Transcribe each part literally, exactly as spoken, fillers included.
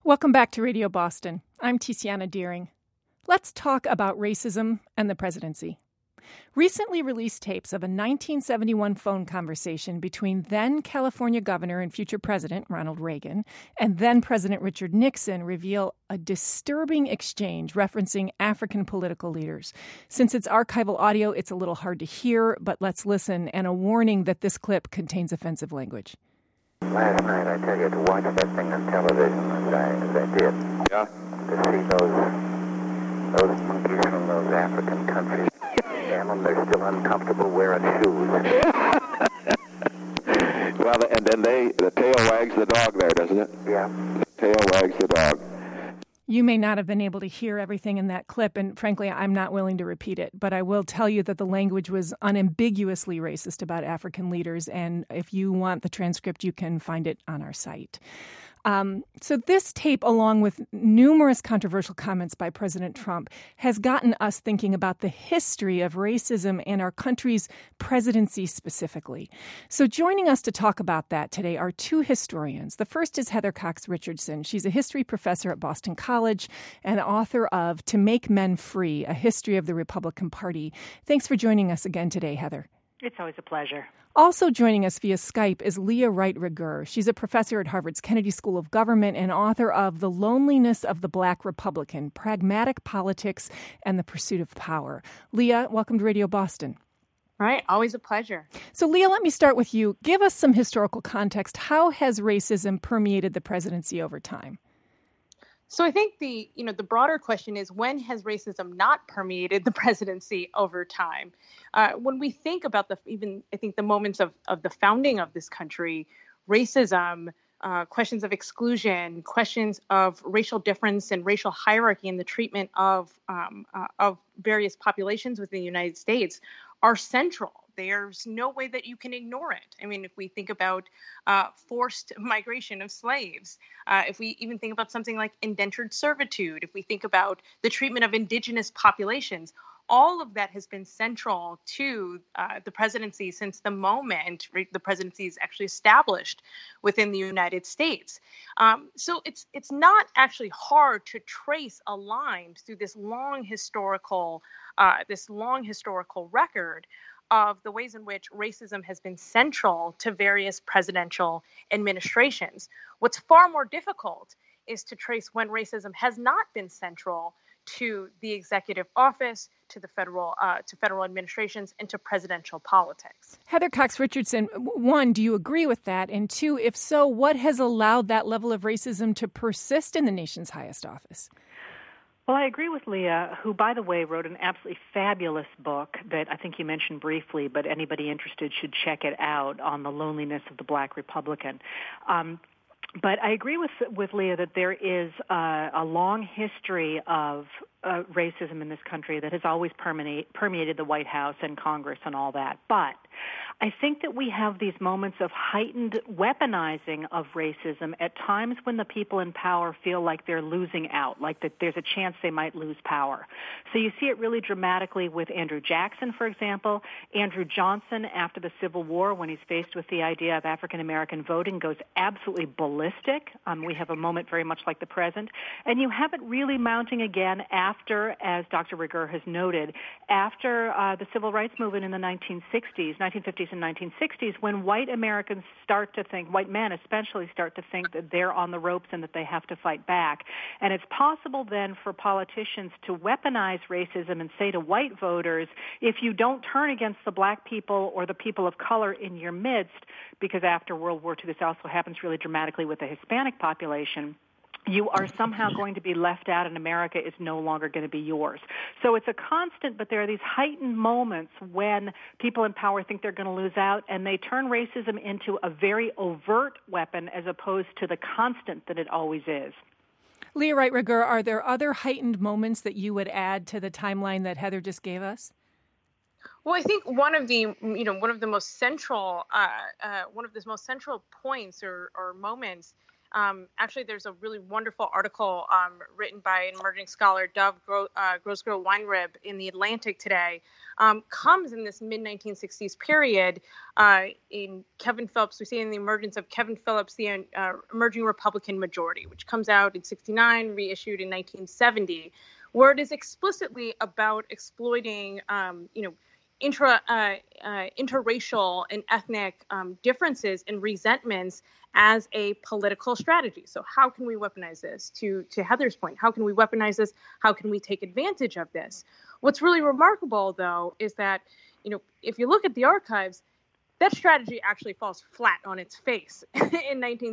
Welcome back to Radio Boston. I'm Tiziana Deering. Let's talk about racism and the presidency. Recently released tapes of a nineteen seventy-one phone conversation between then California Governor and future President Ronald Reagan and then President Richard Nixon reveal a disturbing exchange referencing African political leaders. Since it's archival audio, it's a little hard to hear, but let's listen, and a warning that this clip contains offensive language. Last night, I tell you, to watch that thing on television as I, as I did, yeah. to see those those monkeys from those African countries, damn them, they're still uncomfortable wearing shoes. Well, and then they, the tail wags the dog there, doesn't it? Yeah. The tail wags the dog. You may not have been able to hear everything in that clip, and frankly, I'm not willing to repeat it. But I will tell you that the language was unambiguously racist about African leaders, and if you want the transcript, you can find it on our site. Um, so this tape, along with numerous controversial comments by President Trump, has gotten us thinking about the history of racism and our country's presidency specifically. So joining us to talk about that today are two historians. The first is Heather Cox Richardson. She's a history professor at Boston College and author of To Make Men Free, A History of the Republican Party. Thanks for joining us again today, Heather. It's always a pleasure. Also joining us via Skype is Leah Wright Rigueur. She's a professor at Harvard's Kennedy School of Government and author of The Loneliness of the Black Republican, Pragmatic Politics and the Pursuit of Power. Leah, welcome to Radio Boston. All right, always a pleasure. So Leah, let me start with you. Give us some historical context. How has racism permeated the presidency over time? So I think the, you know, the broader question is, when has racism not permeated the presidency over time? Uh, when we think about the, even I think the moments of, of the founding of this country, racism, uh, questions of exclusion, questions of racial difference and racial hierarchy in the treatment of um, uh, of various populations within the United States are central. There's no way that you can ignore it. I mean, if we think about uh, forced migration of slaves, uh, if we even think about something like indentured servitude, if we think about the treatment of indigenous populations, all of that has been central to uh, the presidency since the moment the presidency is actually established within the United States. Um, so it's it's not actually hard to trace a line through this long historical uh, this long historical record of the ways in which racism has been central to various presidential administrations. What's far more difficult is to trace when racism has not been central to the executive office, to the federal, uh, to federal administrations, and to presidential politics. Heather Cox Richardson, one, do you agree with that? And two, if so, what has allowed that level of racism to persist in the nation's highest office? Well, I agree with Leah, who, by the way, wrote an absolutely fabulous book that I think you mentioned briefly, but anybody interested should check it out, on the loneliness of the Black Republican. Um, But I agree with with Leah that there is uh, a long history of uh, racism in this country that has always permeate, permeated the White House and Congress and all that. But I think that we have these moments of heightened weaponizing of racism at times when the people in power feel like they're losing out, like that there's a chance they might lose power. So you see it really dramatically with Andrew Jackson, for example. Andrew Johnson, after the Civil War, when he's faced with the idea of African-American voting, goes absolutely ballistic. Um, we have a moment very much like the present. And you have it really mounting again after, as Doctor Rigueur has noted, after uh, the Civil Rights Movement in the nineteen sixties, nineteen fifties and nineteen sixties, when white Americans start to think, white men especially start to think that they're on the ropes and that they have to fight back. And it's possible then for politicians to weaponize racism and say to white voters, if you don't turn against the black people or the people of color in your midst, because after World War Two this also happens really dramatically with the Hispanic population, you are somehow going to be left out and America is no longer going to be yours. So it's a constant, but there are these heightened moments when people in power think they're going to lose out, and they turn racism into a very overt weapon as opposed to the constant that it always is. Leah Wright Rigueur, are there other heightened moments that you would add to the timeline that Heather just gave us? Well, I think one of the, you know, one of the most central, uh, uh, one of the most central points or, or moments Um, actually, there's a really wonderful article um, written by an emerging scholar, Dov Gro- uh, Grosgrove-Weinrib, in The Atlantic today, um, comes in this mid nineteen sixties period. Uh, in Kevin Phillips, we see in the emergence of Kevin Phillips, the uh, emerging Republican majority, which comes out in sixty-nine, reissued in nineteen seventy, where it is explicitly about exploiting, um, you know, intra uh, uh, interracial and ethnic um, differences and resentments as a political strategy. So how can we weaponize this? To to Heather's point, how can we weaponize this? How can we take advantage of this? What's really remarkable, though, is that, you know, if you look at the archives, that strategy actually falls flat on its face in nineteen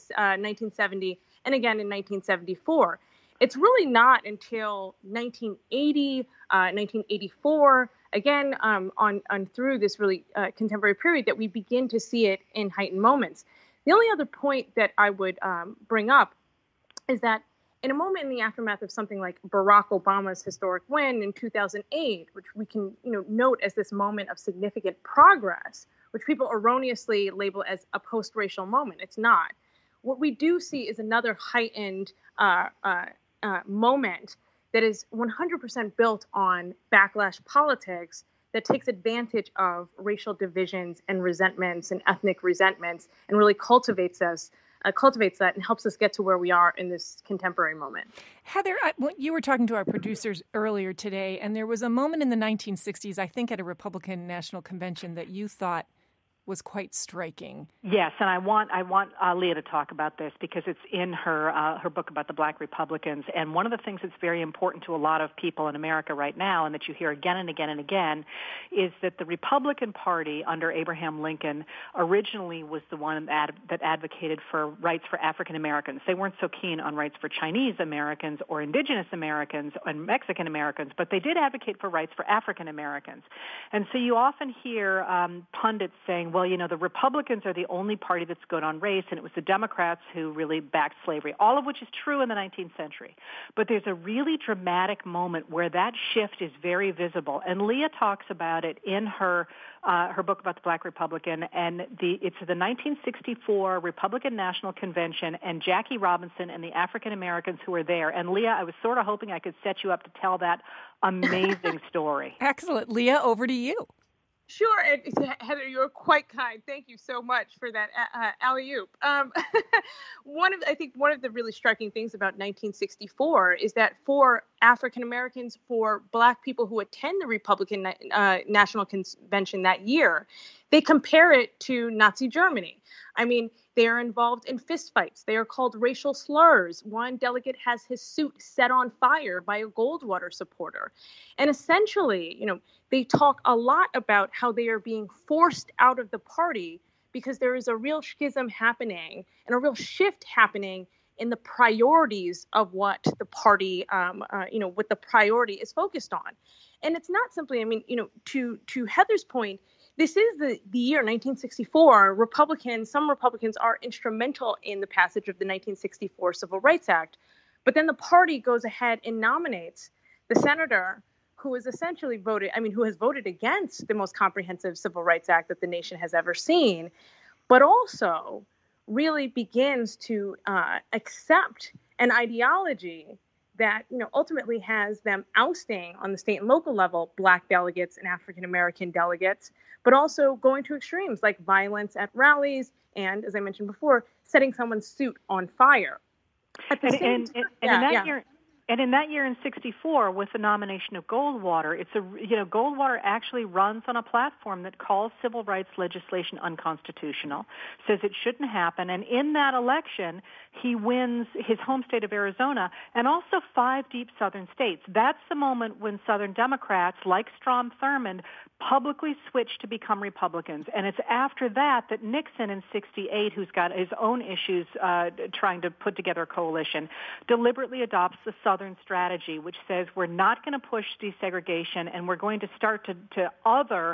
seventy and again in nineteen seventy-four. It's really not until nineteen eighty, uh, nineteen eighty-four, again, um, on, on through this really uh, contemporary period that we begin to see it in heightened moments. The only other point that I would um, bring up is that in a moment in the aftermath of something like Barack Obama's historic win in two thousand eight, which we can, you know, note as this moment of significant progress, which people erroneously label as a post-racial moment, it's not. What we do see is another heightened uh, uh, uh, moment that is one hundred percent built on backlash politics that takes advantage of racial divisions and resentments and ethnic resentments and really cultivates us, uh, cultivates that and helps us get to where we are in this contemporary moment. Heather, I, you were talking to our producers earlier today, and there was a moment in the nineteen sixties, I think at a Republican National Convention, that you thought was quite striking. Yes, and I want I want uh, Leah to talk about this because it's in her uh, her book about the Black Republicans. And one of the things that's very important to a lot of people in America right now, and that you hear again and again and again, is that the Republican Party under Abraham Lincoln originally was the one that, that advocated for rights for African Americans. They weren't so keen on rights for Chinese Americans or Indigenous Americans and Mexican Americans, but they did advocate for rights for African Americans. And so you often hear um, pundits saying, well, you know, the Republicans are the only party that's good on race, and it was the Democrats who really backed slavery, all of which is true in the nineteenth century. But there's a really dramatic moment where that shift is very visible, and Leah talks about it in her uh, her book about the Black Republican, and the it's the nineteen sixty-four Republican National Convention, and Jackie Robinson and the African Americans who were there. And Leah, I was sort of hoping I could set you up to tell that amazing story. Excellent. Leah, over to you. Sure, and Heather, you're quite kind. Thank you so much for that uh, alley-oop. Um, one of, I think, one of the really striking things about nineteen sixty-four is that for African Americans, for Black people who attend the Republican uh, National Convention that year, they compare it to Nazi Germany. I mean, they are involved in fistfights. They are called racial slurs. One delegate has his suit set on fire by a Goldwater supporter. And essentially, you know, they talk a lot about how they are being forced out of the party because there is a real schism happening and a real shift happening in the priorities of what the party, um, uh, you know, what the priority is focused on. And it's not simply, I mean, you know, to to Heather's point, this is the, the year nineteen sixty-four. Republicans, some Republicans are instrumental in the passage of the nineteen sixty-four Civil Rights Act. But then the party goes ahead and nominates the senator who is essentially voted, I mean, who has voted against the most comprehensive Civil Rights Act that the nation has ever seen, but also really begins to uh, accept an ideology that, you know, ultimately has them ousting on the state and local level Black delegates and African American delegates, but also going to extremes like violence at rallies and, as I mentioned before, setting someone's suit on fire. At the and, same and, time, and yeah, in that yeah. year, and in that year in sixty-four, with the nomination of Goldwater, it's a you know Goldwater actually runs on a platform that calls civil rights legislation unconstitutional, says it shouldn't happen, and in that election, he wins his home state of Arizona and also five deep southern states. That's the moment when Southern Democrats, like Strom Thurmond, publicly switched to become Republicans. And it's after that that Nixon in sixty-eight, who's got his own issues uh, trying to put together a coalition, deliberately adopts the Southern strategy, which says we're not going to push desegregation and we're going to start to, to other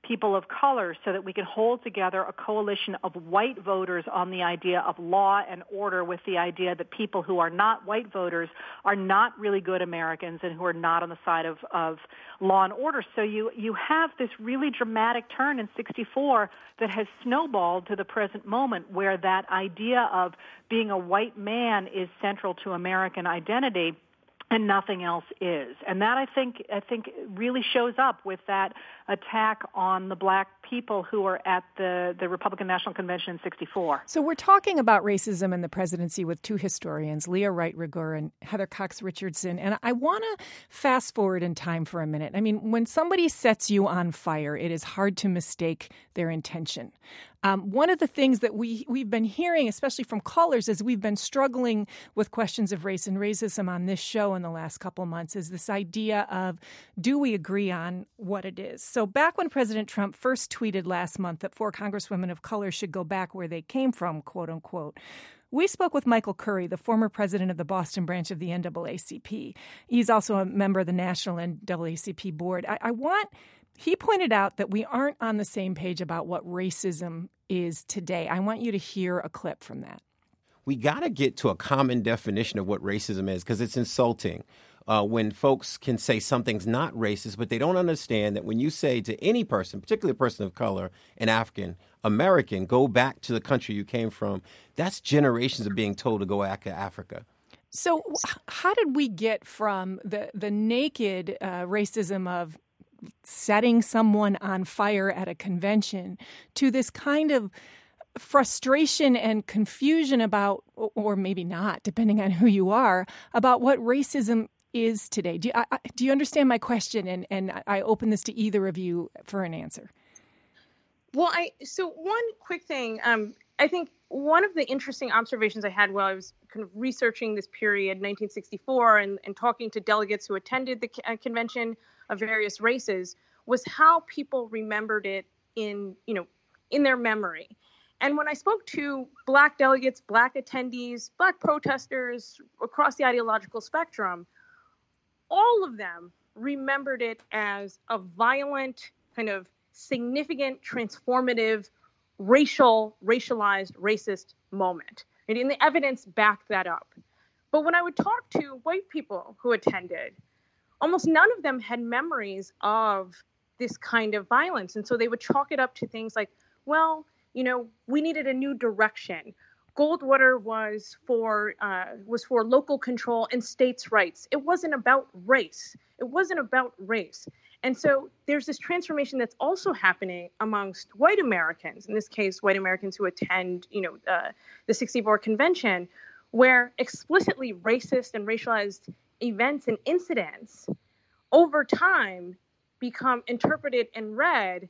people of color so that we can hold together a coalition of white voters on the idea of law and order, with the idea that people who are not white voters are not really good Americans and who are not on the side of, of law and order. So you, you have this really dramatic turn in sixty-four that has snowballed to the present moment, where that idea of being a white man is central to American identity and nothing else is. And that, I think, I think really shows up with that attack on the black people who were at the, the Republican National Convention in sixty-four. So we're talking about racism in the presidency with two historians, Leah Wright-Rigueur and Heather Cox Richardson. And I want to fast forward in time for a minute. I mean, when somebody sets you on fire, it is hard to mistake their intention. Um, one of the things that we, we've been hearing, especially from callers, as we've been struggling with questions of race and racism on this show in the last couple of months, is this idea of, do we agree on what it is? So back when President Trump first tweeted last month that four congresswomen of color should go back where they came from, quote unquote, we spoke with Michael Curry, the former president of the Boston branch of the N double A C P. He's also a member of the National N double A C P board. I, I want... He pointed out that we aren't on the same page about what racism is today. I want you to hear a clip from that. We got to get to a common definition of what racism is, because it's insulting uh, when folks can say something's not racist, but they don't understand that when you say to any person, particularly a person of color, an African American, go back to the country you came from, that's generations of being told to go back to Africa. So how did we get from the, the naked uh, racism of setting someone on fire at a convention to this kind of frustration and confusion about, or maybe not, depending on who you are, about what racism is today? Do you, I, do you understand my question? And, and I open this to either of you for an answer. Well, I so one quick thing. Um, I think one of the interesting observations I had while I was kind of researching this period, nineteen sixty-four, and, and talking to delegates who attended the uh, convention of various races, was how people remembered it in, you know, in their memory. And when I spoke to black delegates, black attendees, black protesters across the ideological spectrum, all of them remembered it as a violent, kind of significant, transformative, racial, racialized, racist moment. And the evidence backed that up. But when I would talk to white people who attended, almost none of them had memories of this kind of violence. And so they would chalk it up to things like, well, you know, we needed a new direction. Goldwater was for uh, was for local control and states' rights. It wasn't about race. It wasn't about race. And so there's this transformation that's also happening amongst white Americans, in this case, white Americans who attend, you know, uh, the sixty-four convention, where explicitly racist and racialized events and incidents over time become interpreted and read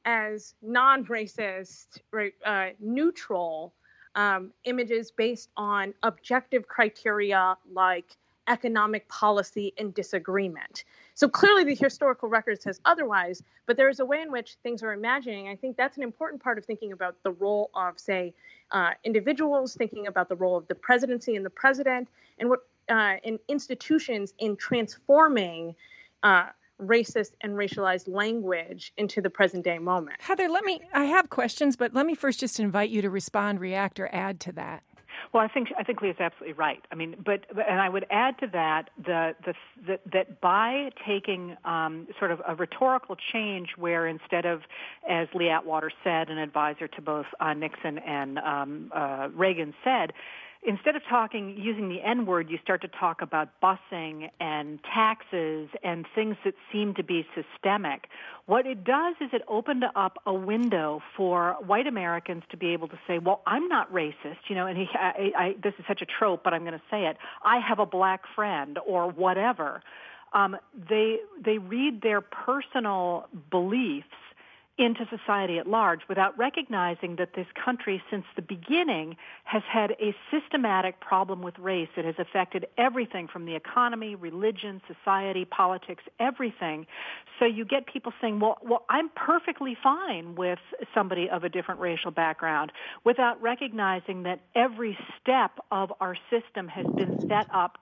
as non-racist, right, uh, neutral um, images based on objective criteria like economic policy and disagreement. So clearly the historical record says otherwise, but there is a way in which things are imagining. I think that's an important part of thinking about the role of, say, uh, individuals, thinking about the role of the presidency and the president, and what uh, in institutions in transforming uh, racist and racialized language into the present day moment. Heather, let me, I have questions, but let me first just invite you to respond, react, or add to that. Well, I think I think Leah's absolutely right. I mean, but and I would add to that the the, the that by taking um, sort of a rhetorical change, where instead of, as Lee Atwater said, an advisor to both uh, Nixon and um, uh, Reagan said, instead of talking, using the N-word, you start to talk about busing and taxes and things that seem to be systemic. What it does is it opened up a window for white Americans to be able to say, well, I'm not racist, you know, and he, I, I, this is such a trope, but I'm going to say it. I have a black friend or whatever. Um, they, they read their personal beliefs into society at large without recognizing that this country since the beginning has had a systematic problem with race. It has affected everything from the economy, religion, society, politics, everything. So you get people saying, well, well, I'm perfectly fine with somebody of a different racial background, without recognizing that every step of our system has been set up to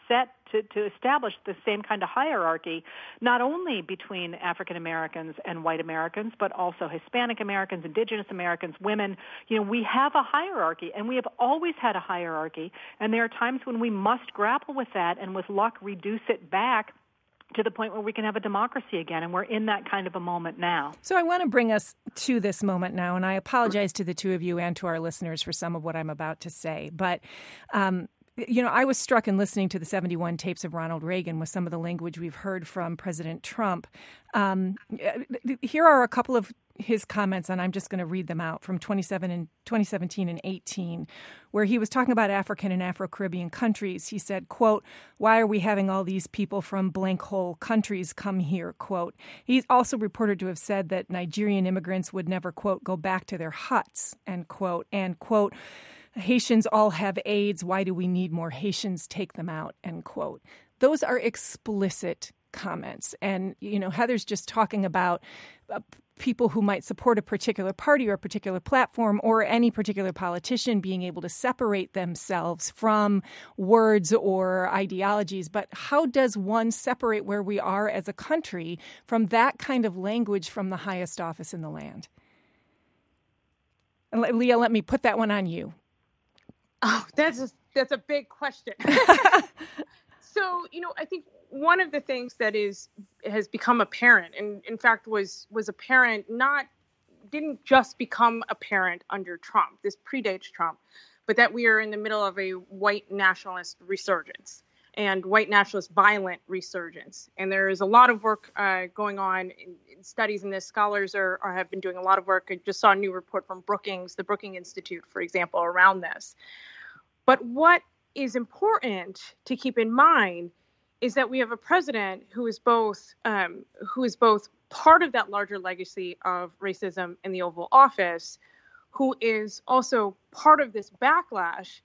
set to, to establish the same kind of hierarchy, not only between African Americans and white Americans, but also Hispanic Americans, Indigenous Americans, women. You know, we have a hierarchy, and we have always had a hierarchy, and there are times when we must grapple with that and with luck reduce it back to the point where we can have a democracy again, and we're in that kind of a moment now. So I want to bring us to this moment now, and I apologize to the two of you and to our listeners for some of what I'm about to say. But, um, you know, I was struck in listening to the seventy-one tapes of Ronald Reagan with some of the language we've heard from President Trump. Um, here are a couple of his comments, and I'm just going to read them out, from twenty-seven and twenty seventeen and eighteen, where he was talking about African and Afro-Caribbean countries. He said, quote, "Why are we having all these people from blank hole countries come here?" Quote. He's also reported to have said that Nigerian immigrants would never, quote, go back to their huts, end quote, and, quote, "Haitians all have AIDS. Why do we need more Haitians? Take them out," end quote. Those are explicit comments. And, you know, Heather's just talking about uh, people who might support a particular party or a particular platform or any particular politician being able to separate themselves from words or ideologies. But how does one separate where we are as a country from that kind of language from the highest office in the land? And Leah, let me put that one on you. Oh, that's a, that's a big question. So, you know, I think one of the things that is has become apparent, and in fact was was apparent, not didn't just become apparent under Trump. This predates Trump, but that we are in the middle of a white nationalist resurgence and white nationalist violent resurgence. And there is a lot of work uh, going on in, in studies in this. Scholars are, are have been doing a lot of work. I just saw a new report from Brookings, the Brookings Institute, for example, around this. But what is important to keep in mind is that we have a president who is both um, who is both part of that larger legacy of racism in the Oval Office, who is also part of this backlash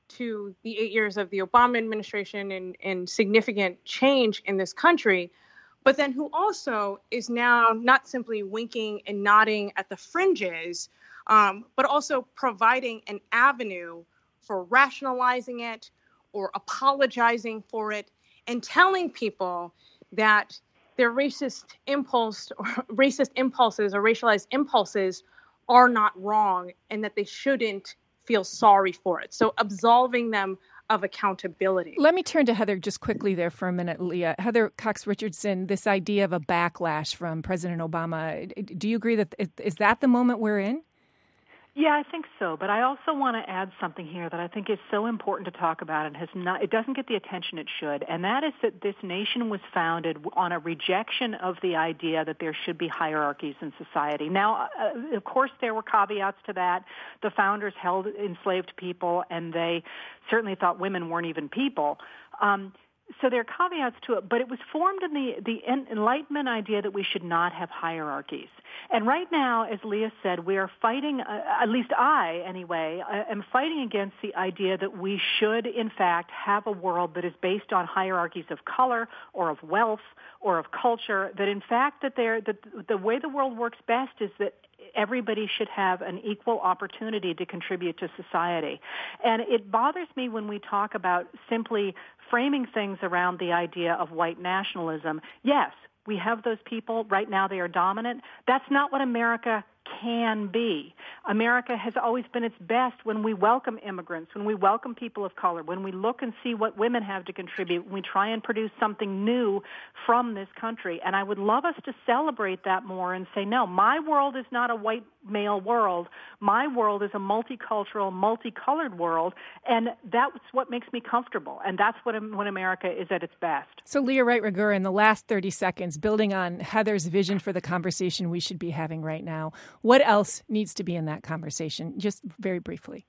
to the eight years of the Obama administration and, and significant change in this country, but then who also is now not simply winking and nodding at the fringes, um, but also providing an avenue for rationalizing it or apologizing for it and telling people that their racist impulse or racist impulses or racialized impulses are not wrong and that they shouldn't feel sorry for it. So absolving them of accountability. Let me turn to Heather just quickly there for a minute, Leah. Heather Cox Richardson, this idea of a backlash from President Obama, do you agree that is that the moment we're in? Yeah, I think so. But I also want to add something here that I think is so important to talk about and has not, it doesn't get the attention it should. And that is that this nation was founded on a rejection of the idea that there should be hierarchies in society. Now, uh, of course, there were caveats to that. The founders held enslaved people, and they certainly thought women weren't even people. Um, So there are caveats to it, but it was formed in the, the Enlightenment idea that we should not have hierarchies. And right now, as Leah said, we are fighting, uh, at least I, anyway, I am fighting against the idea that we should, in fact, have a world that is based on hierarchies of color or of wealth or of culture, that in fact that, that the way the world works best is that everybody should have an equal opportunity to contribute to society. And it bothers me when we talk about simply framing things around the idea of white nationalism. Yes, we have those people. Right now they are dominant. That's not what America can be. America has always been its best when we welcome immigrants, when we welcome people of color, when we look and see what women have to contribute, when we try and produce something new from this country. And I would love us to celebrate that more and say, no, my world is not a white male world. My world is a multicultural, multicolored world, and that's what makes me comfortable. And that's what when America is at its best. So, Leah Wright-Rigueur, in the last thirty seconds, building on Heather's vision for the conversation we should be having right now, what else needs to be in that conversation? Just very briefly.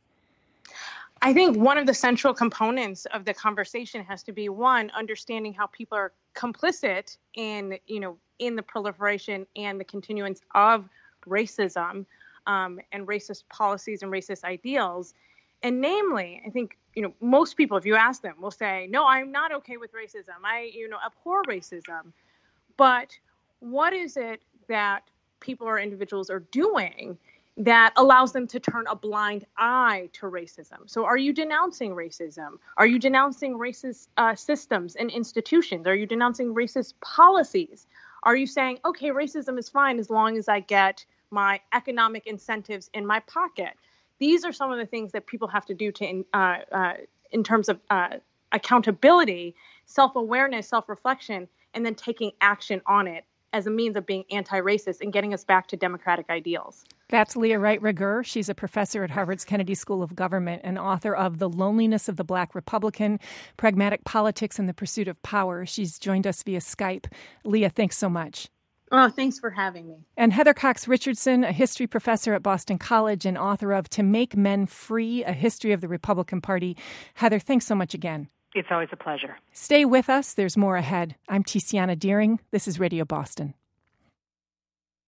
I think one of the central components of the conversation has to be, one, understanding how people are complicit in, you know, in the proliferation and the continuance of racism um, and racist policies and racist ideals. And namely, I think, you know, most people, if you ask them, will say, no, I'm not okay with racism. I, you know, abhor racism. But what is it that people or individuals are doing that allows them to turn a blind eye to racism. So are you denouncing racism? Are you denouncing racist uh, systems and institutions? Are you denouncing racist policies? Are you saying, okay, racism is fine as long as I get my economic incentives in my pocket? These are some of the things that people have to do to, uh, uh, in terms of uh, accountability, self-awareness, self-reflection, and then taking action on it as a means of being anti-racist and getting us back to democratic ideals. That's Leah Wright Rigueur. She's a professor at Harvard's Kennedy School of Government and author of The Loneliness of the Black Republican, Pragmatic Politics and the Pursuit of Power. She's joined us via Skype. Leah, thanks so much. Oh, thanks for having me. And Heather Cox Richardson, a history professor at Boston College and author of To Make Men Free, A History of the Republican Party. Heather, thanks so much again. It's always a pleasure. Stay with us. There's more ahead. I'm Tiziana Deering. This is Radio Boston.